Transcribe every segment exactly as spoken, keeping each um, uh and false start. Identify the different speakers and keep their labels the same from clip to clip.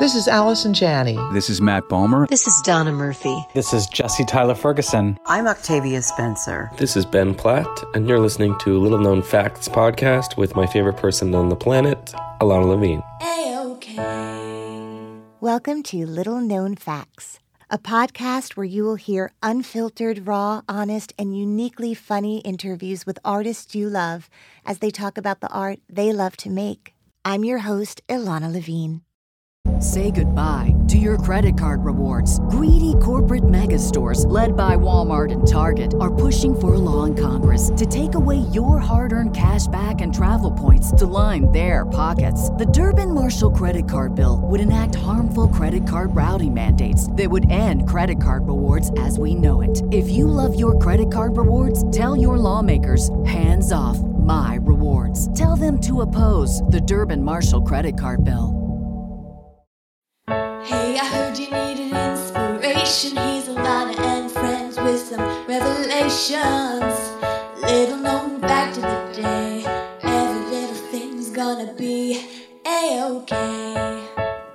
Speaker 1: This is Allison Janney.
Speaker 2: This is Matt Bomer.
Speaker 3: This is Donna Murphy.
Speaker 4: This is Jesse Tyler Ferguson.
Speaker 5: I'm Octavia Spencer.
Speaker 6: This is Ben Platt, and you're listening to Little Known Facts podcast with my favorite person on the planet, Ilana Levine.
Speaker 7: A-okay. Welcome to Little Known Facts, a podcast where you will hear unfiltered, raw, honest, and uniquely funny interviews with artists you love as they talk about the art they love to make. I'm your host, Ilana Levine.
Speaker 8: Say goodbye to your credit card rewards. Greedy corporate mega stores, led by Walmart and Target, are pushing for a law in Congress to take away your hard-earned cash back and travel points to line their pockets. The Durbin-Marshall credit card bill would enact harmful credit card routing mandates that would end credit card rewards as we know it. If you love your credit card rewards, tell your lawmakers, hands off my rewards. Tell them to oppose the Durbin-Marshall credit card bill.
Speaker 9: Hey, I heard you needed inspiration. Here's Ilana and friends with some revelations. Little known fact of the day. Every little thing's gonna be A-okay.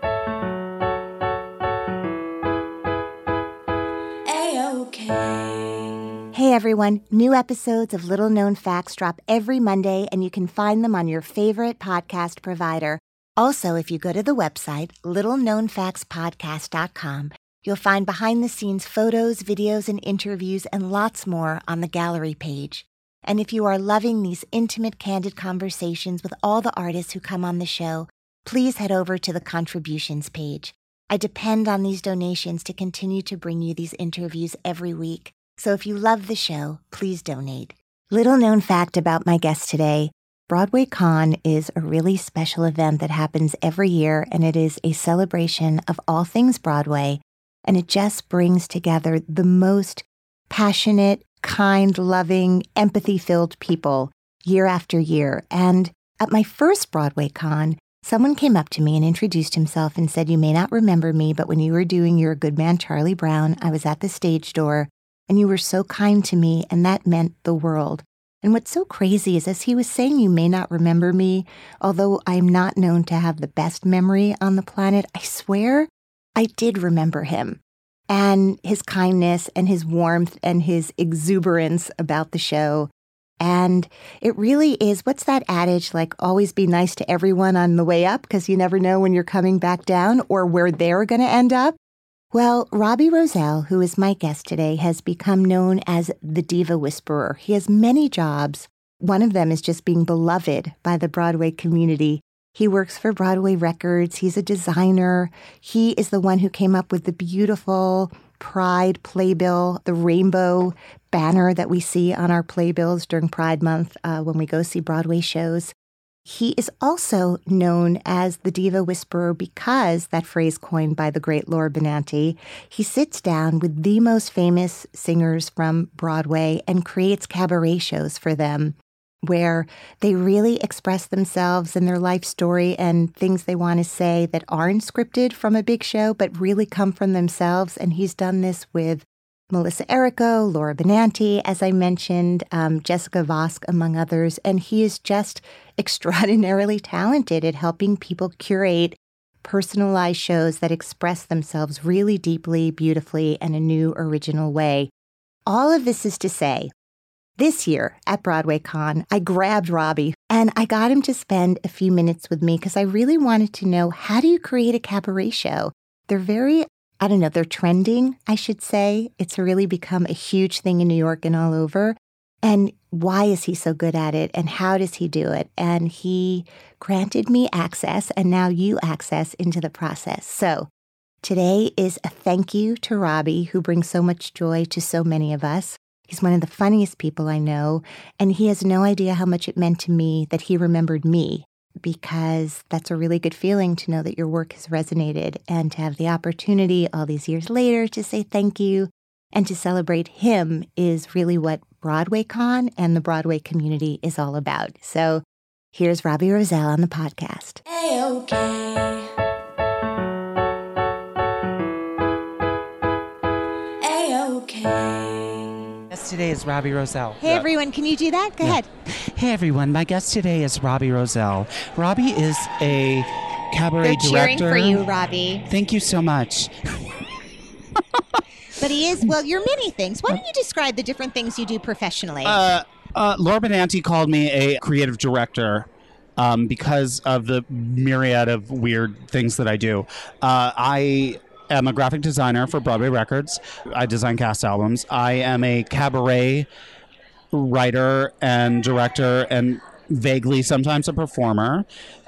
Speaker 9: A-okay.
Speaker 7: Hey everyone, new episodes of Little Known Facts drop every Monday, and you can find them on your favorite podcast provider. Also, if you go to the website, little known facts podcast dot com, you'll find behind-the-scenes photos, videos, and interviews, and lots more on the gallery page. And if you are loving these intimate, candid conversations with all the artists who come on the show, please head over to the contributions page. I depend on these donations to continue to bring you these interviews every week. So if you love the show, please donate. Little known fact about my guest today. Broadway Con is a really special event that happens every year, and it is a celebration of all things Broadway, and it just brings together the most passionate, kind, loving, empathy-filled people year after year. And at my first Broadway Con, someone came up to me and introduced himself and said, "You may not remember me, but when you were doing You're a Good Man, Charlie Brown, I was at the stage door, and you were so kind to me, and that meant the world." And what's so crazy is as he was saying, "You may not remember me," although I'm not known to have the best memory on the planet, I swear I did remember him and his kindness and his warmth and his exuberance about the show. And it really is, what's that adage, like always be nice to everyone on the way up because you never know when you're coming back down or where they're going to end up. Well, Robbie Rozelle, who is my guest today, has become known as the Diva Whisperer. He has many jobs. One of them is just being beloved by the Broadway community. He works for Broadway Records. He's a designer. He is the one who came up with the beautiful Pride playbill, the rainbow banner that we see on our playbills during Pride Month uh, when we go see Broadway shows. He is also known as the Diva Whisperer because, that phrase coined by the great Laura Benanti, he sits down with the most famous singers from Broadway and creates cabaret shows for them where they really express themselves and their life story and things they want to say that aren't scripted from a big show but really come from themselves. And he's done this with Melissa Errico, Laura Benanti, as I mentioned, um, Jessica Vosk, among others. And he is just extraordinarily talented at helping people curate personalized shows that express themselves really deeply, beautifully, and a new, original way. All of this is to say, this year at Broadway Con, I grabbed Robbie and I got him to spend a few minutes with me because I really wanted to know, how do you create a cabaret show? They're very I don't know, they're trending, I should say. It's really become a huge thing in New York and all over. And why is he so good at it? And how does he do it? And he granted me access, and now you access into the process. So today is a thank you to Robbie, who brings so much joy to so many of us. He's one of the funniest people I know, and he has no idea how much it meant to me that he remembered me, because that's a really good feeling to know that your work has resonated, and to have the opportunity all these years later to say thank you and to celebrate him is really what Broadway Con and the Broadway community is all about. So here's Robbie Rozelle on the podcast.
Speaker 9: A-okay. A-okay.
Speaker 4: Guest today is Robbie Rozelle.
Speaker 7: Hey, everyone. Can you do that? Go
Speaker 4: Yeah.
Speaker 7: ahead.
Speaker 4: Hey, everyone. My guest today is Robbie Rozelle. Robbie is a
Speaker 1: cabaret
Speaker 2: They're cheering
Speaker 1: director.
Speaker 2: for you, Robbie.
Speaker 1: Thank you so much.
Speaker 2: But he is, well, you're many things. Why don't you describe the different things you do professionally?
Speaker 1: Uh, uh, Laura Benanti called me a creative director um, because of the myriad of weird things that I do. Uh, I am a graphic designer for Broadway Records. I design cast albums. I am a cabaret writer and director and vaguely sometimes a performer.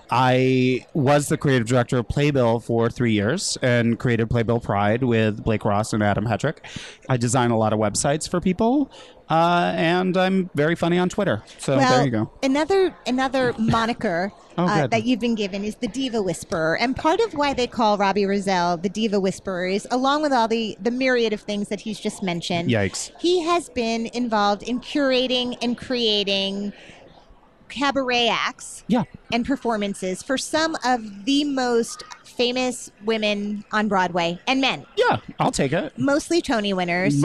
Speaker 1: I was the creative director of Playbill for three years and created Playbill Pride with Blake Ross and Adam Hetrick. I design a lot of websites for people, uh, and I'm very funny on Twitter. So
Speaker 2: well,
Speaker 1: there you go.
Speaker 2: Another another moniker
Speaker 1: Oh,
Speaker 2: uh,
Speaker 1: good.
Speaker 2: that you've been given is the Diva Whisperer. And part of why they call Robbie Roselle the Diva Whisperer is, along with all the, the myriad of things that he's just mentioned,
Speaker 1: Yikes.
Speaker 2: he has been involved in curating and creating cabaret acts
Speaker 1: Yeah.
Speaker 2: and performances for some of the most famous women on Broadway and men,
Speaker 1: Yeah, I'll take it.
Speaker 2: mostly Tony winners,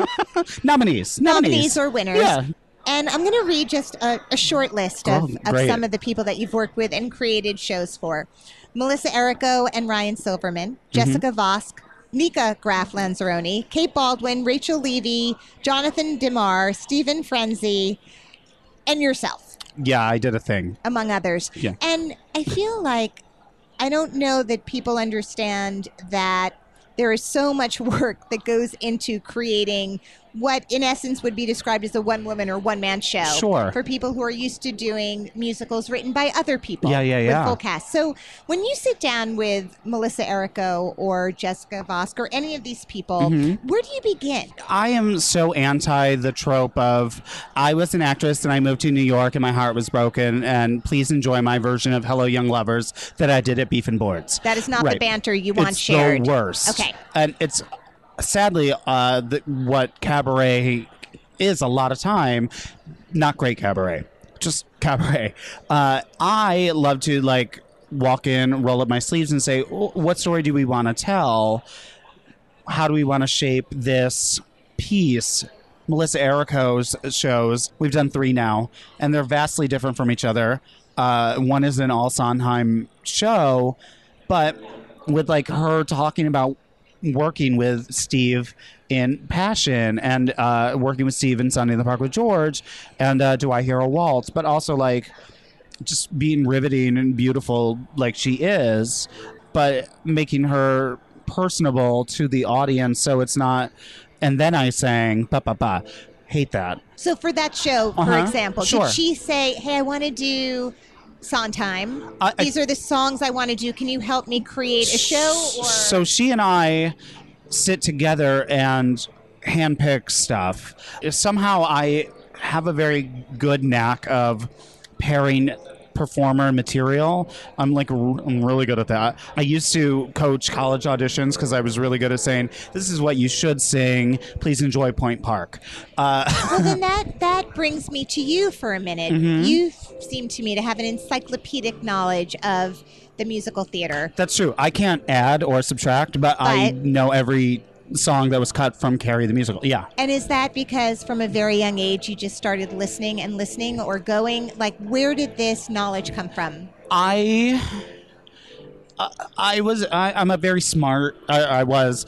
Speaker 1: Nominees.
Speaker 2: nominees or winners.
Speaker 1: Yeah.
Speaker 2: And I'm going to read just a, a short list of,
Speaker 1: Oh,
Speaker 2: of
Speaker 1: great.
Speaker 2: some of the people that you've worked with and created shows for. Melissa Errico and Ryan Silverman, Jessica Vosk, Nika Graf Lanzaroni, Kate Baldwin, Rachel Levy, Jonathan DeMar, Stephen Frenzy, and yourself,
Speaker 1: Yeah, I did a thing.
Speaker 2: among others.
Speaker 1: Yeah.
Speaker 2: And I feel like I don't know that people understand that there is so much work that goes into creating what in essence would be described as a one woman or one man show
Speaker 1: Sure.
Speaker 2: for people who are used to doing musicals written by other people
Speaker 1: Yeah, yeah,
Speaker 2: with
Speaker 1: yeah.
Speaker 2: full cast. So when you sit down with Melissa Errico or Jessica Vosk or any of these people,
Speaker 1: Mm-hmm.
Speaker 2: where do you begin?
Speaker 1: I am so anti the trope of I was an actress and I moved to New York and my heart was broken and please enjoy my version of Hello Young Lovers that I did at Beef and Boards.
Speaker 2: That is not the
Speaker 1: Right.
Speaker 2: banter you want
Speaker 1: it's
Speaker 2: shared.
Speaker 1: the worst.
Speaker 2: Okay.
Speaker 1: And it's sadly uh, the, what cabaret is a lot of time, not great cabaret, just cabaret. Uh, I love to like walk in, roll up my sleeves and say, "Oh, what story do we want to tell? How do we want to shape this piece?" Melissa Errico's shows, we've done three now, and they're vastly different from each other. Uh, one is an all Sondheim show, but with like her talking about working with Steve in Passion and uh, working with Steve in Sunday in the Park with George and uh, Do I Hear a Waltz, but also like just being riveting and beautiful like she is, but making her personable to the audience so it's not, and then I sang, ba ba ba, hate that.
Speaker 2: So for that show, for
Speaker 1: Uh-huh.
Speaker 2: example,
Speaker 1: Sure.
Speaker 2: did she say, hey, I want to do Sondheim.
Speaker 1: I- I-
Speaker 2: These are the songs I want to do. Can you help me create a show? Or
Speaker 1: So she and I sit together and handpick stuff. Somehow I have a very good knack of pairing performer and material. I'm like, r- I'm really good at that. I used to coach college auditions because I was really good at saying, this is what you should sing. Please enjoy Point Park. Uh,
Speaker 2: well, then that that brings me to you for a minute.
Speaker 1: Mm-hmm.
Speaker 2: You seem to me to have an encyclopedic knowledge of the musical theater.
Speaker 1: That's true. I can't add or subtract, but, I
Speaker 2: But-
Speaker 1: know every song that was cut from Carrie the Musical. Yeah.
Speaker 2: And is that because from a very young age you just started listening and listening or going? Like, where did this knowledge come from?
Speaker 1: I I, I was I, I'm a very smart I, I was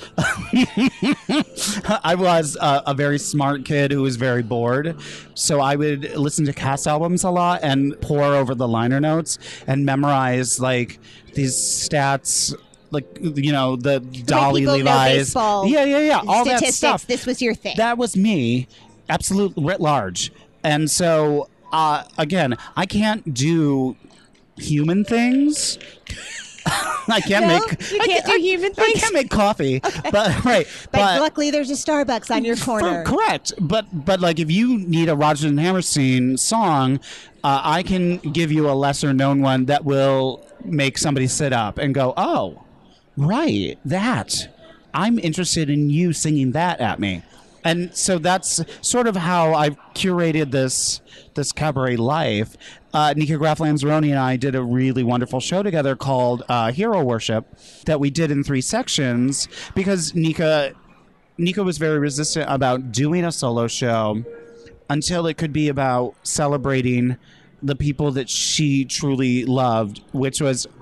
Speaker 1: I was a, a very smart kid who was very bored, so I would listen to cast albums a lot and pour over the liner notes and memorize like these stats, like you know the Dolly
Speaker 2: people know
Speaker 1: Levi's,
Speaker 2: baseball
Speaker 1: yeah yeah yeah all that
Speaker 2: statistics.
Speaker 1: stuff.
Speaker 2: This was your thing.
Speaker 1: That was me, absolute writ large. And so, uh, again, I can't do human things. I can't
Speaker 2: No?
Speaker 1: make.
Speaker 2: You
Speaker 1: I
Speaker 2: can't do human
Speaker 1: I
Speaker 2: things?
Speaker 1: can't make coffee, but right.
Speaker 2: but, luckily, there's a Starbucks on your
Speaker 1: for-
Speaker 2: corner.
Speaker 1: correct. But but like if you need a Rodgers and Hammerstein song, uh, I can give you a lesser known one that will make somebody sit up and go, oh, right, that. I'm interested in you singing that at me. And so that's sort of how I've curated this this cabaret life. Uh, Nika Graf Lanzaroni and I did a really wonderful show together called uh, Hero Worship that we did in three sections because Nika Nika was very resistant about doing a solo show until it could be about celebrating the people that she truly loved, which was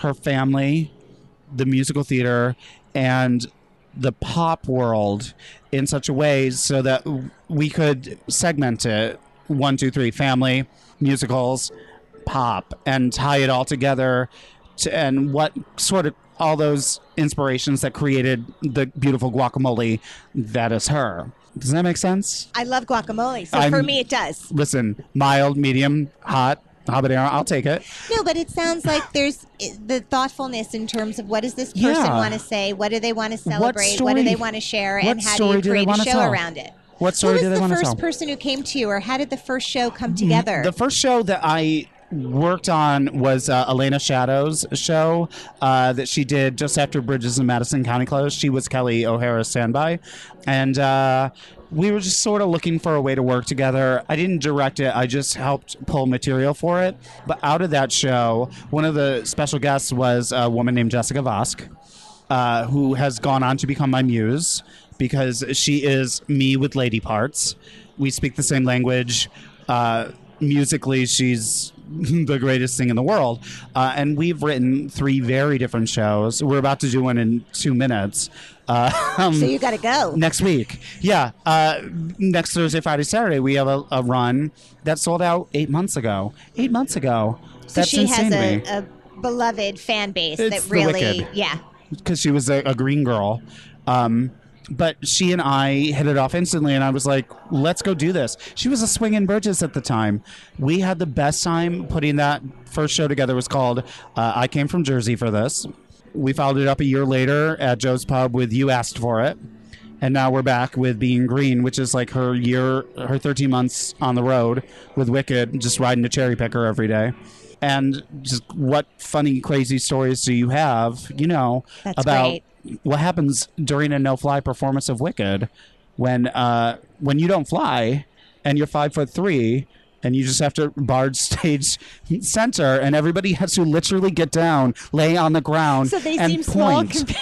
Speaker 1: her family, the musical theater, and the pop world in such a way so that we could segment it one, two, three, family, musicals, pop, and tie it all together to, and what sort of all those inspirations that created the beautiful guacamole that is her. Does that make sense?
Speaker 2: I love guacamole, so
Speaker 1: I'm-
Speaker 2: for me it does.
Speaker 1: Listen, mild, medium, hot, habanero, I'll take it.
Speaker 2: No, but it sounds like there's the thoughtfulness in terms of what does this person
Speaker 1: Yeah.
Speaker 2: want to say, what do they want to celebrate, what,
Speaker 1: story-
Speaker 2: do they want to share,
Speaker 1: what
Speaker 2: and how do
Speaker 1: story
Speaker 2: you
Speaker 1: do they
Speaker 2: create a
Speaker 1: wanna
Speaker 2: show
Speaker 1: tell?
Speaker 2: around it?
Speaker 1: What story
Speaker 2: Who
Speaker 1: do
Speaker 2: was
Speaker 1: they
Speaker 2: the
Speaker 1: want to
Speaker 2: first
Speaker 1: tell?
Speaker 2: person who came to you, or how did the first show come together?
Speaker 1: The first show that I worked on was uh, Elena Shadow's show uh, that she did just after Bridges in Madison County closed. She was Kelly O'Hara's standby. And uh, we were just sort of looking for a way to work together. I didn't direct it. I just helped pull material for it. But out of that show, one of the special guests was a woman named Jessica Vosk, uh, who has gone on to become my muse because she is me with lady parts. We speak the same language. Uh, musically, she's the greatest thing in the world. Uh, and we've written three very different shows. We're about to do one in two minutes. Uh, um,
Speaker 2: so you got to go.
Speaker 1: next week. Yeah. Uh, next Thursday, Friday, Saturday, we have a, a run that sold out eight months ago. Eight months ago.
Speaker 2: So
Speaker 1: That's
Speaker 2: she
Speaker 1: insane
Speaker 2: has
Speaker 1: to me.
Speaker 2: a, a beloved fan base
Speaker 1: It's
Speaker 2: that
Speaker 1: the
Speaker 2: really,
Speaker 1: Wicked.
Speaker 2: yeah.
Speaker 1: Because she was a, a green girl. Um, but she and I hit it off instantly, and I was like, let's go do this. She was a swinging Bridges at the time. We had the best time putting that first show together. It was called uh, I Came From Jersey for this. We followed it up a year later at Joe's Pub with You Asked For It. And now we're back with Being Green, which is like her year, her thirteen months on the road with Wicked, just riding a cherry picker every day. And just what funny, crazy stories do you have, you know,
Speaker 2: That's
Speaker 1: about
Speaker 2: great.
Speaker 1: what happens during a no-fly performance of Wicked when uh, when you don't fly and you're five foot three and you just have to barge stage center and everybody has to literally get down, lay on the ground,
Speaker 2: So they
Speaker 1: and
Speaker 2: seem small.
Speaker 1: point.
Speaker 2: Compared-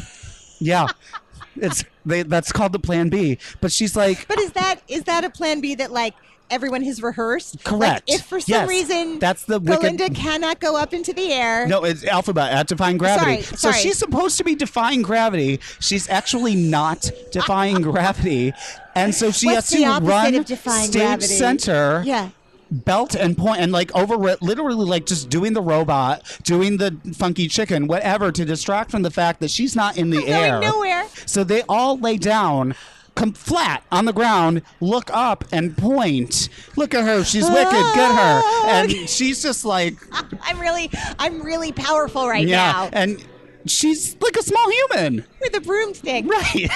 Speaker 1: Yeah, it's they, that's called the Plan B. But she's like,
Speaker 2: but is that is that a plan B that like everyone has rehearsed?
Speaker 1: Correct.
Speaker 2: Like if for some
Speaker 1: Yes.
Speaker 2: reason
Speaker 1: That's the Wicked-
Speaker 2: Belinda cannot go up into the air.
Speaker 1: no, it's alphabet at defying gravity.
Speaker 2: Sorry,
Speaker 1: so
Speaker 2: sorry.
Speaker 1: she's supposed to be defying gravity. She's actually not defying gravity, and so she
Speaker 2: What's
Speaker 1: has
Speaker 2: the
Speaker 1: to
Speaker 2: opposite
Speaker 1: run
Speaker 2: of defying
Speaker 1: stage
Speaker 2: gravity?
Speaker 1: center.
Speaker 2: Yeah.
Speaker 1: Belt and point and like over literally like just doing the robot, doing the funky chicken, whatever, to distract from the fact that she's not in the
Speaker 2: I'm
Speaker 1: air.
Speaker 2: going nowhere.
Speaker 1: So they all lay down, come flat on the ground, look up and point. Look at her, she's wicked, get her. And she's just like,
Speaker 2: I'm really I'm really powerful right
Speaker 1: yeah,
Speaker 2: now
Speaker 1: and she's like a small human.
Speaker 2: with a broomstick.
Speaker 1: Right.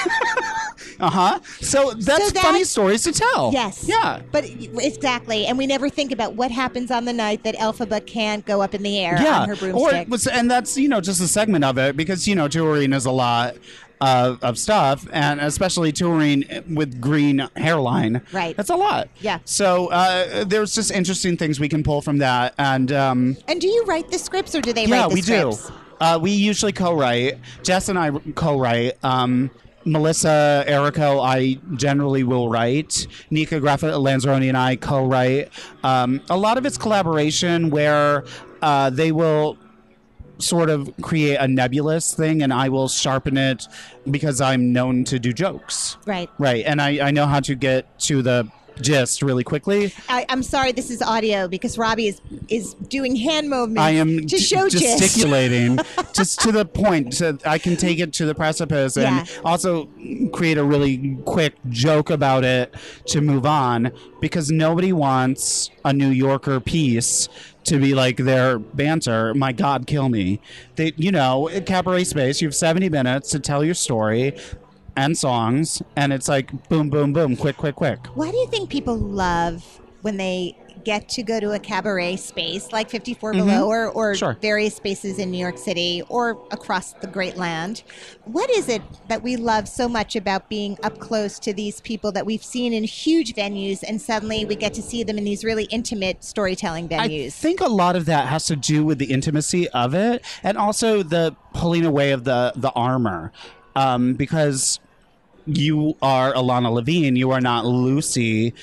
Speaker 1: uh-huh. So that's
Speaker 2: So that-
Speaker 1: funny stories to tell.
Speaker 2: Yes.
Speaker 1: Yeah.
Speaker 2: But exactly, and we never think about what happens on the night that Elphaba can't go up in the air
Speaker 1: Yeah,
Speaker 2: on her
Speaker 1: or
Speaker 2: broomstick.
Speaker 1: it was, and that's you know just a segment of it because you know touring is a lot uh, of stuff, and especially touring with green hairline.
Speaker 2: Right.
Speaker 1: That's a lot.
Speaker 2: Yeah.
Speaker 1: So uh, there's just interesting things we can pull from that, and um,
Speaker 2: And do you write the scripts, or do they
Speaker 1: yeah,
Speaker 2: write the
Speaker 1: we
Speaker 2: scripts?
Speaker 1: do. Uh, we usually co-write. Jess and I co-write. Um, Melissa Errico, I generally will write. Nika Graffa Lanzaroni and I co-write. Um, a lot of it's collaboration where uh, they will sort of create a nebulous thing and I will sharpen it because I'm known to do jokes.
Speaker 2: Right.
Speaker 1: Right. And I, I know how to get to the gist really quickly.
Speaker 2: I, I'm sorry, this is audio because Robbie is is doing hand movements
Speaker 1: I am
Speaker 2: to show
Speaker 1: g-
Speaker 2: gist.
Speaker 1: gesticulating just to the point so I can take it to the precipice and
Speaker 2: Yeah.
Speaker 1: also create a really quick joke about it to move on because nobody wants a New Yorker piece to be like their banter. My God, kill me. They, you know, at Cabaret Space, you have seventy minutes to tell your story and songs, and it's like boom, boom, boom, quick, quick, quick.
Speaker 2: Why do you think people love when they get to go to a cabaret space like fifty-four Below or, or
Speaker 1: Sure.
Speaker 2: various spaces in New York City or across the great land? What is it that we love so much about being up close to these people that we've seen in huge venues and suddenly we get to see them in these really intimate storytelling venues?
Speaker 1: I think a lot of that has to do with the intimacy of it and also the pulling away of the, the armor. Um, because you are Alana Levine, you are not Lucy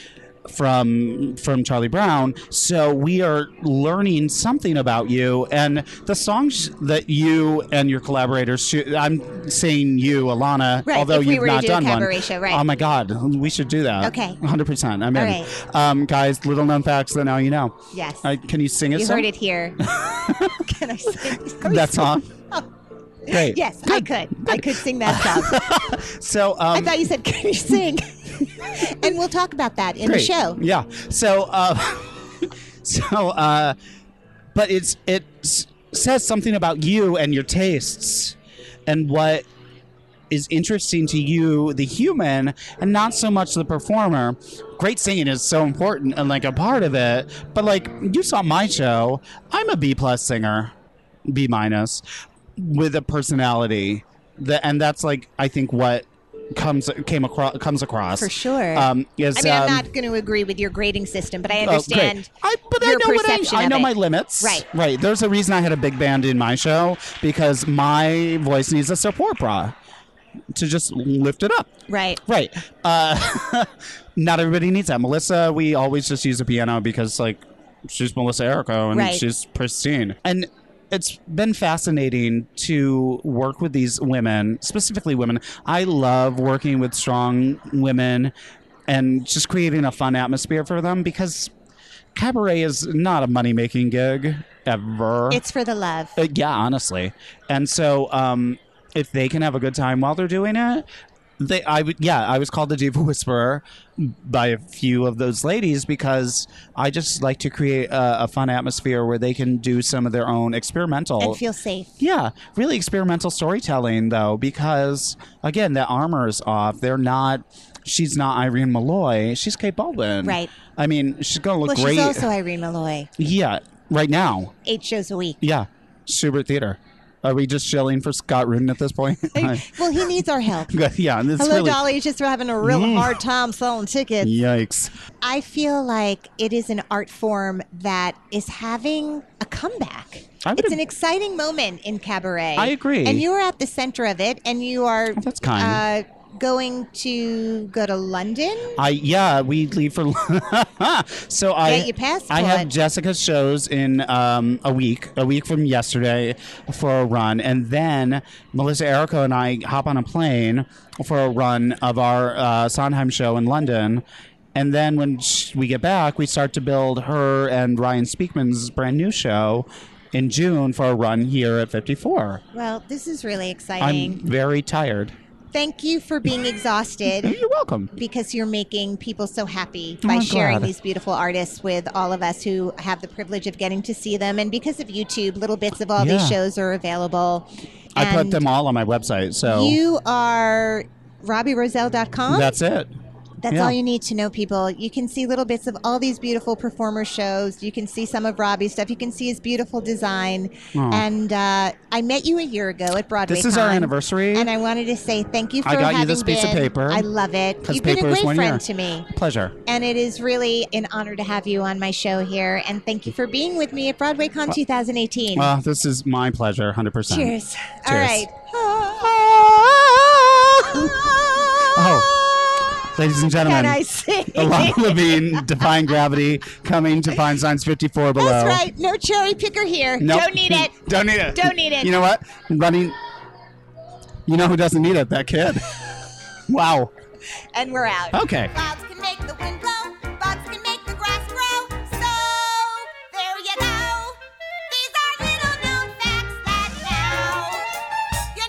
Speaker 1: from from Charlie Brown. So we are learning something about you, and the songs that you and your collaborators shoot, I'm saying you, Alana,
Speaker 2: Right,
Speaker 1: although
Speaker 2: if we
Speaker 1: you've
Speaker 2: were to
Speaker 1: not
Speaker 2: do a
Speaker 1: done one.
Speaker 2: cabaret show, right.
Speaker 1: Oh my God, we should do that.
Speaker 2: Okay.
Speaker 1: one hundred percent. I'm
Speaker 2: All
Speaker 1: in.
Speaker 2: right.
Speaker 1: Um, guys, little known facts that now you know.
Speaker 2: Yes.
Speaker 1: Uh, can you sing a
Speaker 2: You
Speaker 1: song?
Speaker 2: heard it here. Can I sing? Can we
Speaker 1: That
Speaker 2: sing?
Speaker 1: song? Great.
Speaker 2: Yes, I could. I could sing that song.
Speaker 1: So um,
Speaker 2: I thought you said, can you sing? And we'll talk about that in
Speaker 1: Great.
Speaker 2: the show.
Speaker 1: Yeah. So, uh, so, uh, but it's it s- says something about you and your tastes, and what is interesting to you, the human, and not so much the performer. Great singing is so important and like a part of it. But like you saw my show, I'm a B plus singer, B minus, with a personality. That and that's like I think what comes came across comes across
Speaker 2: For sure.
Speaker 1: Um, is,
Speaker 2: I mean, I'm
Speaker 1: um,
Speaker 2: not going to agree with your grading system, but I
Speaker 1: Oh, great.
Speaker 2: understand
Speaker 1: I, but I
Speaker 2: your
Speaker 1: know what I,
Speaker 2: perception
Speaker 1: I
Speaker 2: of
Speaker 1: know
Speaker 2: it.
Speaker 1: my limits.
Speaker 2: Right.
Speaker 1: Right. There's a reason I had a big band in my show, because my voice needs a support bra to just lift it up.
Speaker 2: Right.
Speaker 1: Right. Uh, not everybody needs that. Melissa, we always just use a piano because like she's Melissa Errico and
Speaker 2: Right.
Speaker 1: she's pristine. And it's been fascinating to work with these women, specifically women. I love working with strong women and just creating a fun atmosphere for them, because cabaret is not a money-making gig ever.
Speaker 2: It's for the love.
Speaker 1: Uh, yeah, honestly. And so um, if they can have a good time while they're doing it, they, I would, yeah, I was called the Diva Whisperer by a few of those ladies because I just like to create a, a fun atmosphere where they can do some of their own experimental.
Speaker 2: And feel safe.
Speaker 1: Yeah, really experimental storytelling, though, because, again, the armor is off. They're not, she's not Irene Malloy. She's Kate Baldwin.
Speaker 2: Right.
Speaker 1: I mean, she's going to look
Speaker 2: Well,
Speaker 1: great.
Speaker 2: she's also Irene Malloy.
Speaker 1: Yeah, right now.
Speaker 2: Eight shows a week.
Speaker 1: Yeah, Schubert Theater. Are we just shilling for Scott Rudin at this point?
Speaker 2: Well, he needs our help.
Speaker 1: Yeah, and it's
Speaker 2: Hello,
Speaker 1: really...
Speaker 2: Dolly. He's just having a real
Speaker 1: Mm.
Speaker 2: hard time selling tickets.
Speaker 1: Yikes.
Speaker 2: I feel like it is an art form that is having a comeback.
Speaker 1: I would
Speaker 2: It's
Speaker 1: ag-
Speaker 2: an exciting moment in cabaret.
Speaker 1: I agree.
Speaker 2: And you are at the center of it, and you are
Speaker 1: Oh, that's kind.
Speaker 2: Uh, going to go to London.
Speaker 1: I yeah, we leave for so I
Speaker 2: Get your passport.
Speaker 1: I have Jessica's shows in um, a week, a week from yesterday for a run, and then Melissa Errico and I hop on a plane for a run of our uh, Sondheim show in London. And then when sh- we get back, we start to build her and Ryan Speakman's brand new show in June for a run here at fifty-four.
Speaker 2: Well, this is really exciting.
Speaker 1: I'm very tired.
Speaker 2: Thank you for being exhausted.
Speaker 1: You're welcome.
Speaker 2: Because you're making people so happy
Speaker 1: Oh,
Speaker 2: by
Speaker 1: I'm
Speaker 2: sharing
Speaker 1: glad.
Speaker 2: these beautiful artists with all of us who have the privilege of getting to see them. And because of YouTube, little bits of all these
Speaker 1: Yeah.
Speaker 2: shows are available.
Speaker 1: I put
Speaker 2: And
Speaker 1: them all on my website, so
Speaker 2: You are robbie roselle dot com.
Speaker 1: that's it.
Speaker 2: That's
Speaker 1: Yeah.
Speaker 2: all you need to know, people. You can see little bits of all these beautiful performer shows. You can see some of Robbie's stuff. You can see his beautiful design.
Speaker 1: Aw.
Speaker 2: And uh, I met you a year ago at Broadway.
Speaker 1: This is our
Speaker 2: Con,
Speaker 1: anniversary.
Speaker 2: And I wanted to say thank you for
Speaker 1: I got you
Speaker 2: having
Speaker 1: this piece of
Speaker 2: been.
Speaker 1: paper.
Speaker 2: I love it.
Speaker 1: 'Cause
Speaker 2: You've been a
Speaker 1: paper is
Speaker 2: great
Speaker 1: one
Speaker 2: friend
Speaker 1: year.
Speaker 2: to me.
Speaker 1: Pleasure.
Speaker 2: And it is really an honor to have you on my show here. And thank you for being with me at Broadway Con twenty eighteen.
Speaker 1: Well, this is my pleasure, one hundred percent.
Speaker 2: Cheers. All
Speaker 1: Cheers.
Speaker 2: right.
Speaker 1: Oh, ladies and gentlemen,
Speaker 2: Can I sing?
Speaker 1: Alana Levine, Defying Gravity, coming to Feinstein's fifty-four below.
Speaker 2: That's right. No cherry picker here.
Speaker 1: Nope.
Speaker 2: Don't need it.
Speaker 1: Don't need it.
Speaker 2: Don't need it.
Speaker 1: You know what? Running. You know who doesn't need it? That kid. Wow.
Speaker 2: And we're out.
Speaker 1: Okay.
Speaker 3: Clouds can make the wind blow, bugs can make the grass grow. So, there you go. These are little known facts that now you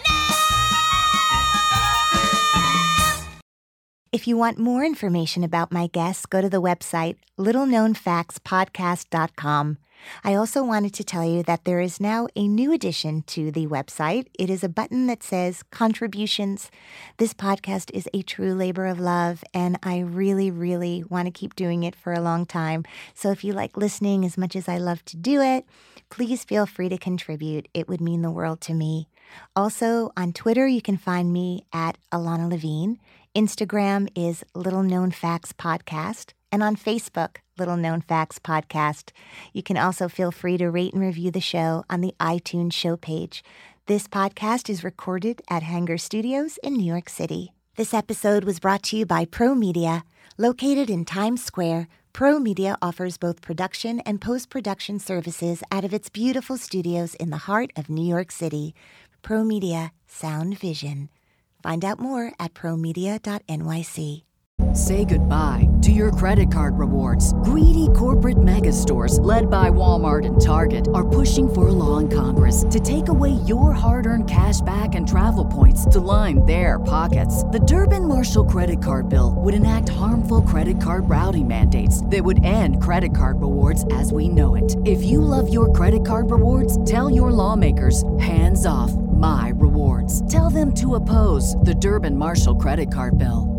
Speaker 3: know.
Speaker 7: If you want more information about my guests, go to the website little known facts podcast dot com. I also wanted to tell you that there is now a new addition to the website. It is a button that says contributions. This podcast is a true labor of love, and I really, really want to keep doing it for a long time. So if you like listening as much as I love to do it, please feel free to contribute. It would mean the world to me. Also, on Twitter, you can find me at Alana Levine. Instagram is Little Known Facts Podcast. And on Facebook, Little Known Facts Podcast. You can also feel free to rate and review the show on the iTunes show page. This podcast is recorded at Hanger Studios in New York City. This episode was brought to you by Pro Media, located in Times Square, Pro Media offers both production and post-production services out of its beautiful studios in the heart of New York City. Pro Media, sound vision. Find out more at pro media dot n y c.
Speaker 8: Say goodbye to your credit card rewards. Greedy corporate mega stores, led by Walmart and Target, are pushing for a law in Congress to take away your hard-earned cash back and travel points to line their pockets. The Durbin-Marshall credit card bill would enact harmful credit card routing mandates that would end credit card rewards as we know it. If you love your credit card rewards, tell your lawmakers, hands off my rewards. Tell them to oppose the Durbin-Marshall credit card bill.